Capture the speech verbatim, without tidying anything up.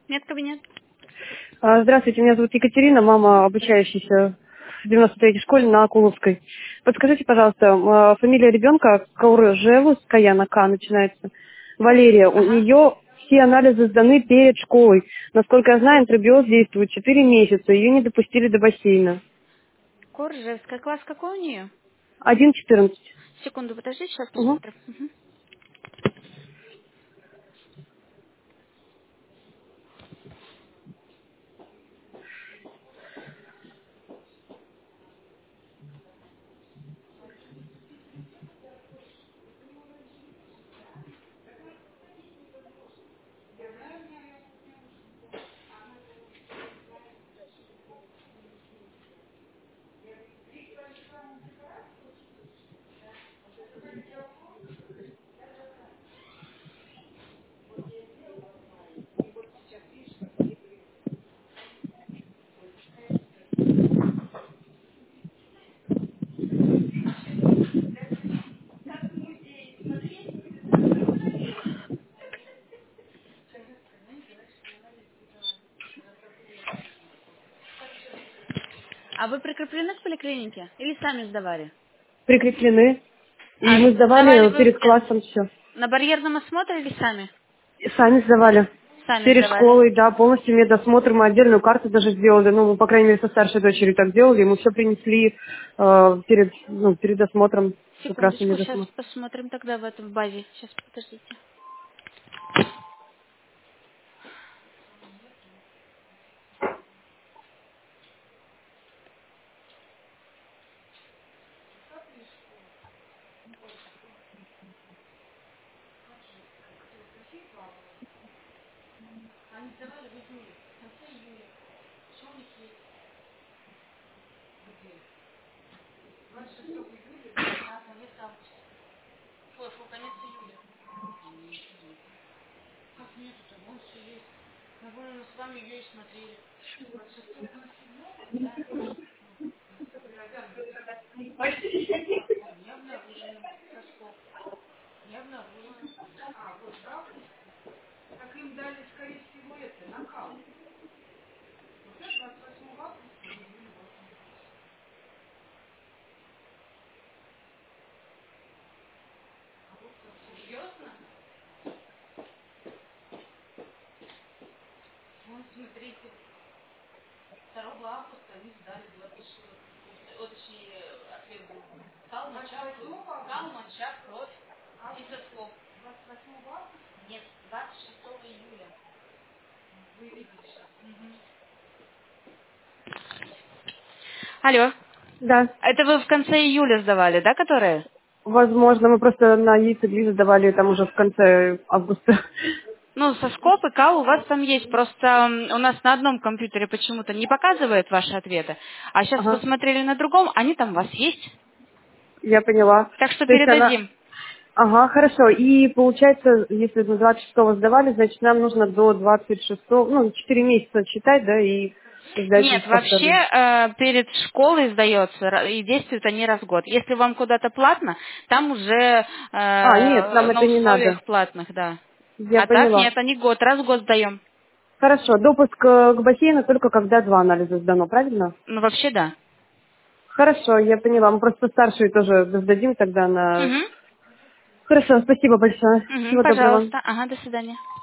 Медкабинет. А, Здравствуйте, меня зовут Екатерина, мама, обучающаяся в девяносто третьей школе на Акуловской. Подскажите, пожалуйста, а, фамилия ребенка Кауржевуская, на К начинается. Валерия, у Ага. нее все анализы сданы перед школой. Насколько я знаю, энтеробиоз действует четыре месяца, ее не допустили до бассейна. Коржевская. Класс какой у нее? один четырнадцать. Секунду, подожди, сейчас Угу. посмотрим. Мгм. А вы прикреплены к поликлинике? Или сами сдавали? Прикреплены. И А мы сдавали сдавали вы перед где? классом все. На барьерном осмотре или сами? Сами сдавали. Сами Перед сдавали. школой, да, полностью медосмотр, мы отдельную карту даже сделали, ну, мы, по крайней мере, со старшей дочерью так делали, мы все принесли э, перед, ну, перед осмотром, как раз на Секундочку, сейчас медосмотр. посмотрим тогда в этом в базе. Сейчас, подождите. Алло. Да, Это вы в конце июля сдавали, да, которые? возможно, мы просто на яйцеглизы сдавали там уже в конце августа. Ну, соскоп и кал у вас там есть, просто м, у нас на одном компьютере почему-то не показывает ваши ответы, а сейчас Ага, посмотрели на другом, они там у вас есть. я поняла. Так что То есть она... передадим. Ага, хорошо. И получается, если на двадцать шестого сдавали, значит, нам нужно до двадцать шестого, ну, четыре месяца считать, да, и Нет, сдать вообще повторно. э, перед школой сдается, ра- и действуют они раз в год. Если вам куда-то платно, там уже э, А, нет, нам на это не надо. условиях платных, да. Я А так поняла. нет, они год, раз в год сдаем. Хорошо, допуск э, к бассейну только когда два анализа сдано, правильно? Ну, вообще да. Хорошо, я поняла. Мы просто старшие тоже сдадим тогда на... Угу. Хорошо, спасибо большое. Угу, Всего доброго. пожалуйста. Ага, до свидания.